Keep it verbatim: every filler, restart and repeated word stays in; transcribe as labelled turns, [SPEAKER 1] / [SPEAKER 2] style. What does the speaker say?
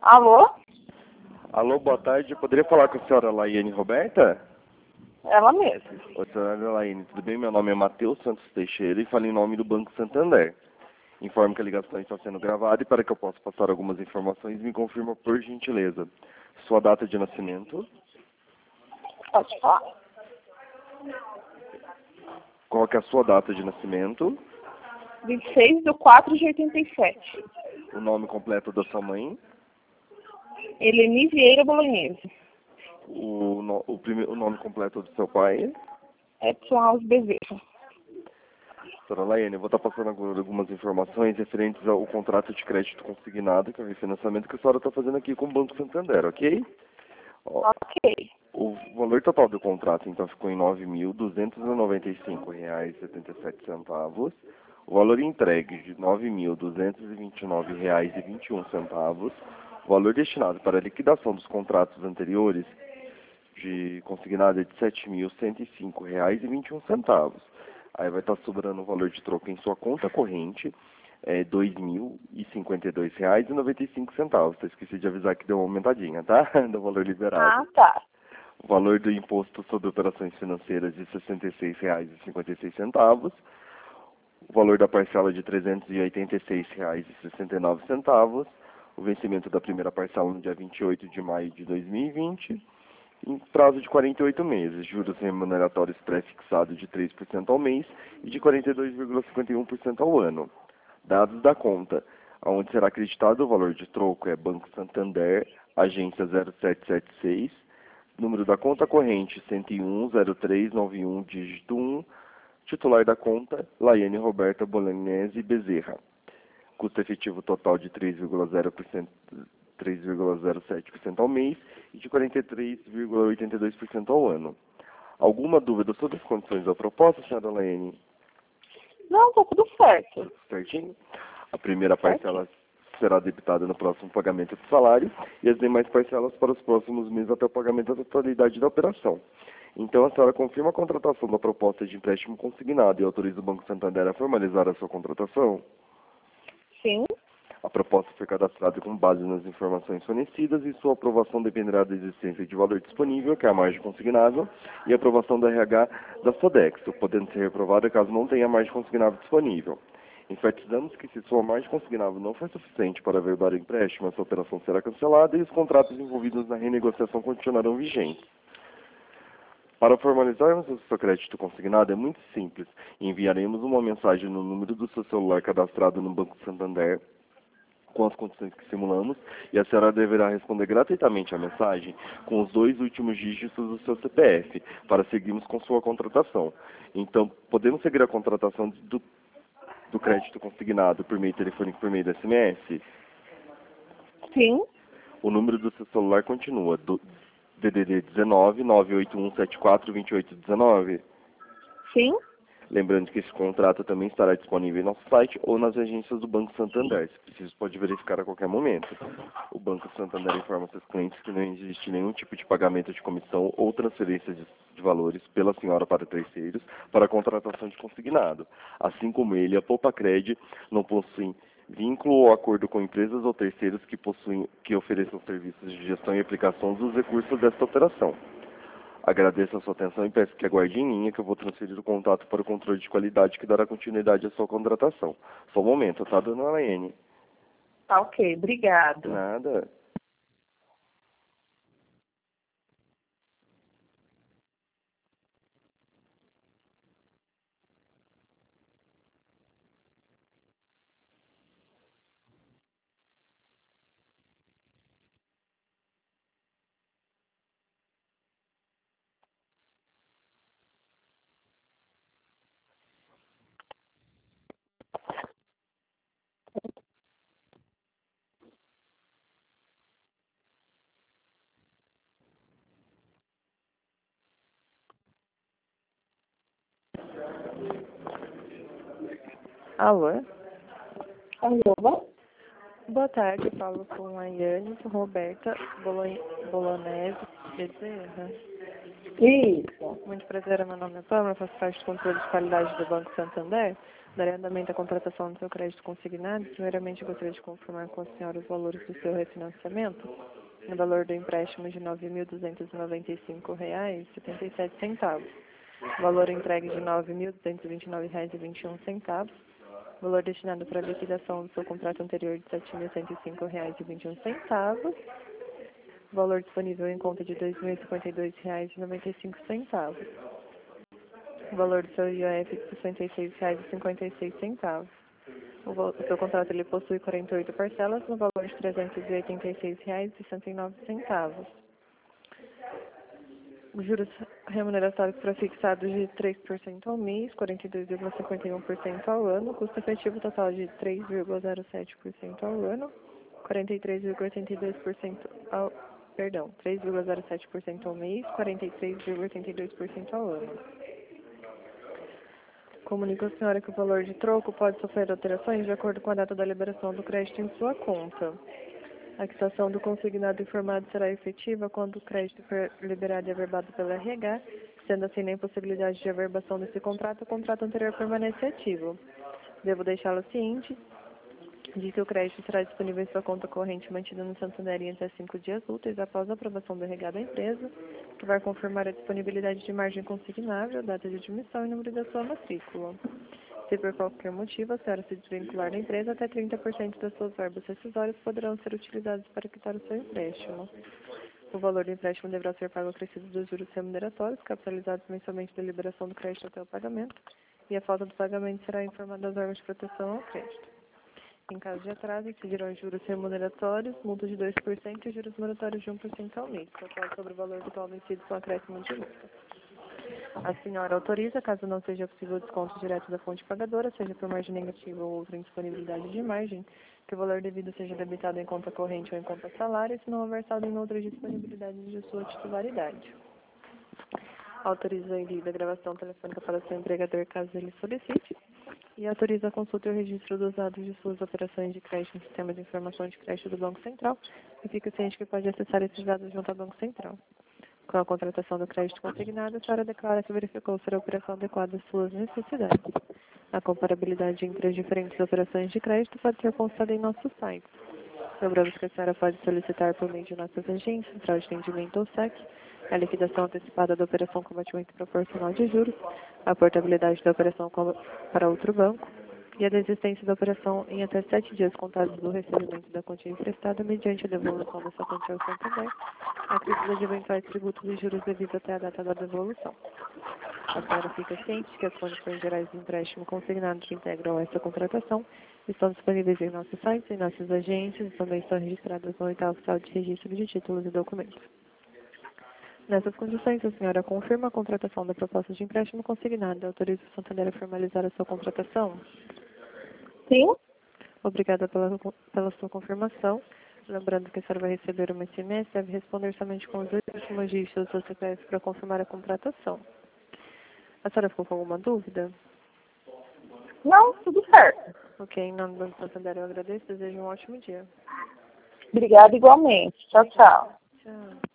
[SPEAKER 1] Alô?
[SPEAKER 2] Alô, boa tarde. Eu poderia falar com a senhora Laiane Roberta?
[SPEAKER 1] Ela mesma.
[SPEAKER 2] Oi, senhora Laiane, tudo bem? Meu nome é Matheus Santos Teixeira e falo em nome do Banco Santander. Informo que a ligação está sendo gravada e para que eu possa passar algumas informações, me confirma por gentileza. Sua data de nascimento?
[SPEAKER 1] Pode falar?
[SPEAKER 2] Qual que é a sua data de nascimento?
[SPEAKER 1] vinte e seis de quatro de oitenta e sete.
[SPEAKER 2] O nome completo da sua mãe?
[SPEAKER 1] Eleni Vieira Bolognese.
[SPEAKER 2] O, no, o, prime, o nome completo do seu pai?
[SPEAKER 1] Edson Alves Bezerra.
[SPEAKER 2] Senhora Laiane, eu vou estar passando agora algumas informações referentes ao contrato de crédito consignado, que é o refinanciamento que a senhora está fazendo aqui com o Banco Santander, ok? Ó,
[SPEAKER 1] Ok.
[SPEAKER 2] o valor total do contrato, então, ficou em nove mil duzentos e noventa e cinco reais e setenta e sete centavos. O valor entregue de nove mil duzentos e vinte e nove reais e vinte e um centavos. O valor destinado para a liquidação dos contratos anteriores de consignado é de sete mil cento e cinco reais e vinte e um centavos. Aí vai estar sobrando o valor de troco em sua conta corrente, é dois mil e cinquenta e dois reais e noventa e cinco centavos. Eu esqueci de avisar que deu uma aumentadinha, tá? Do valor liberado.
[SPEAKER 1] Ah, tá.
[SPEAKER 2] O valor do imposto sobre operações financeiras de sessenta e seis reais e cinquenta e seis centavos. O valor da parcela de trezentos e oitenta e seis reais e sessenta e nove centavos. O vencimento da primeira parcela no dia vinte e oito de maio de dois mil e vinte. Em prazo de quarenta e oito meses, juros remuneratórios pré-fixados de três por cento ao mês e de quarenta e dois vírgula cinquenta e um por cento ao ano. Dados da conta, onde será acreditado o valor de troco é Banco Santander, agência zero sete sete seis, número da conta corrente cento e um, zero três nove um, dígito um, titular da conta, Laiane Roberta Bolognese Bezerra. Custo efetivo total de três vírgula zero por cento, três vírgula zero sete por cento ao mês e de quarenta e três vírgula oitenta e dois por cento ao ano. Alguma dúvida sobre as condições da proposta, senhora Laiane?
[SPEAKER 1] Não, tá tudo certo.
[SPEAKER 2] Certinho? A primeira parcela será debitada no próximo pagamento do salário e as demais parcelas para os próximos meses até o pagamento da totalidade da operação. Então, a senhora confirma a contratação da proposta de empréstimo consignado e autoriza o Banco Santander a formalizar a sua contratação?
[SPEAKER 1] Sim.
[SPEAKER 2] A proposta foi cadastrada com base nas informações fornecidas e sua aprovação dependerá da existência de valor disponível, que é a margem consignável, e a aprovação da R H da Sodexo, podendo ser reprovada caso não tenha margem consignável disponível. Enfatizamos que se sua margem consignável não for suficiente para averbar o empréstimo, essa operação será cancelada e os contratos envolvidos na renegociação continuarão vigentes. Para formalizarmos o seu crédito consignado é muito simples. Enviaremos uma mensagem no número do seu celular cadastrado no Banco Santander, com as condições que simulamos, e a senhora deverá responder gratuitamente a mensagem com os dois últimos dígitos do seu C P F, para seguirmos com sua contratação. Então, podemos seguir a contratação do, do crédito consignado por meio telefônico, por meio do S M S?
[SPEAKER 1] Sim.
[SPEAKER 2] O número do seu celular continua, do D D D dezenove, nove oito um sete quatro, dois oito um nove?
[SPEAKER 1] Sim.
[SPEAKER 2] Lembrando que esse contrato também estará disponível em nosso site ou nas agências do Banco Santander. Se preciso, pode verificar a qualquer momento. O Banco Santander informa seus clientes que não existe nenhum tipo de pagamento de comissão ou transferência de, de valores pela senhora para terceiros para a contratação de consignado. Assim como ele, a Poupacred não possui vínculo ou acordo com empresas ou terceiros que, possuem, que ofereçam serviços de gestão e aplicação dos recursos desta operação. Agradeço a sua atenção e peço que aguarde em linha que eu vou transferir o contato para o controle de qualidade que dará continuidade à sua contratação. Só um momento, tá, dona Laiane?
[SPEAKER 1] Tá ok, obrigado.
[SPEAKER 2] Nada.
[SPEAKER 3] Alô?
[SPEAKER 1] Alô?
[SPEAKER 3] Boa tarde, eu falo com a Laiane Roberta Bolo- Bolognese Bezerra.
[SPEAKER 1] Isso.
[SPEAKER 3] Muito prazer, meu nome é Pamela, faço parte do controle de qualidade do Banco Santander. Darei andamento à contratação do seu crédito consignado. Primeiramente, gostaria de confirmar com a senhora os valores do seu refinanciamento. No valor do empréstimo de nove mil duzentos e noventa e cinco reais e setenta e sete centavos. Valor entregue de nove mil duzentos e vinte e nove reais e vinte e um centavos. Valor destinado para liquidação do seu contrato anterior de sete mil cento e cinco reais e vinte e um centavos. Valor disponível em conta de dois mil e cinquenta e dois reais e noventa e cinco centavos. Valor do seu I O F de sessenta e seis reais e cinquenta e seis centavos. O, o seu contrato ele possui quarenta e oito parcelas no valor de trezentos e oitenta e seis reais e sessenta e nove centavos. Os juros remuneratórios prefixados de três por cento ao mês, quarenta e dois vírgula cinquenta e um por cento ao ano, custo efetivo total de três vírgula zero sete por cento ao ano, quarenta e três vírgula oitenta e dois por cento ao, perdão, três vírgula zero sete por cento ao mês, quarenta e três vírgula oitenta e dois por cento ao ano. Comunico à senhora que o valor de troco pode sofrer alterações de acordo com a data da liberação do crédito em sua conta. A quitação do consignado informado será efetiva quando o crédito for liberado e averbado pela R H, sendo assim na impossibilidade de averbação desse contrato, o contrato anterior permanece ativo. Devo deixá-lo ciente de que o crédito será disponível em sua conta corrente mantida no Santander em até cinco dias úteis após a aprovação do R H da empresa, que vai confirmar a disponibilidade de margem consignável, data de admissão e número da sua matrícula. Se por qualquer motivo a senhora se desvincular da empresa, até trinta por cento das suas verbas rescisórias poderão ser utilizadas para quitar o seu empréstimo. O valor do empréstimo deverá ser pago acrescido dos juros remuneratórios, capitalizados mensalmente da liberação do crédito até o pagamento, e a falta do pagamento será informada às órgãos de proteção ao crédito. Em caso de atraso, incidirão juros remuneratórios, multa de dois por cento e juros moratórios de um por cento ao mês, total sobre o valor total vencido com acréscimo de multa. A senhora autoriza, caso não seja possível o desconto direto da fonte pagadora, seja por margem negativa ou outra indisponibilidade de margem, que o valor devido seja debitado em conta corrente ou em conta salário, se não houver saldo em outra disponibilidade de sua titularidade. Autoriza o envio da gravação telefônica para seu empregador, caso ele solicite. E autoriza a consulta e o registro dos dados de suas operações de crédito no sistema de informação de crédito do Banco Central, e fica ciente que pode acessar esses dados junto ao Banco Central. Com a contratação do crédito consignado, a senhora declara que verificou ser a operação adequada às suas necessidades. A comparabilidade entre as diferentes operações de crédito pode ser consultada em nosso site. Lembramos que a senhora pode solicitar por meio de nossas agências, central de atendimento ou S E C, a liquidação antecipada da operação com batimento proporcional de juros, a portabilidade da operação para outro banco e a desistência da operação em até sete dias contados do recebimento da quantia emprestada mediante a devolução dessa quantia ao Santander, a crítica de eventuais tributos e juros devidos até a data da devolução. A senhora fica ciente que as condições gerais de empréstimo consignado que integram essa contratação estão disponíveis em nosso site, em nossas agências e também estão registradas no oitavo oficial de registro de títulos e documentos. Nessas condições, a senhora confirma a contratação da proposta de empréstimo consignado e autoriza o Santander a formalizar a sua contratação?
[SPEAKER 1] Sim.
[SPEAKER 3] Obrigada pela, pela sua confirmação. Lembrando que a senhora vai receber uma S M S, deve responder somente com os dois últimos dígitos do seu C P F para confirmar a contratação. A senhora ficou com alguma dúvida?
[SPEAKER 1] Não, tudo certo.
[SPEAKER 3] Ok, em nome do Banco Santander eu agradeço e desejo um ótimo dia.
[SPEAKER 1] Obrigada igualmente. Tchau, tchau.
[SPEAKER 3] Tchau.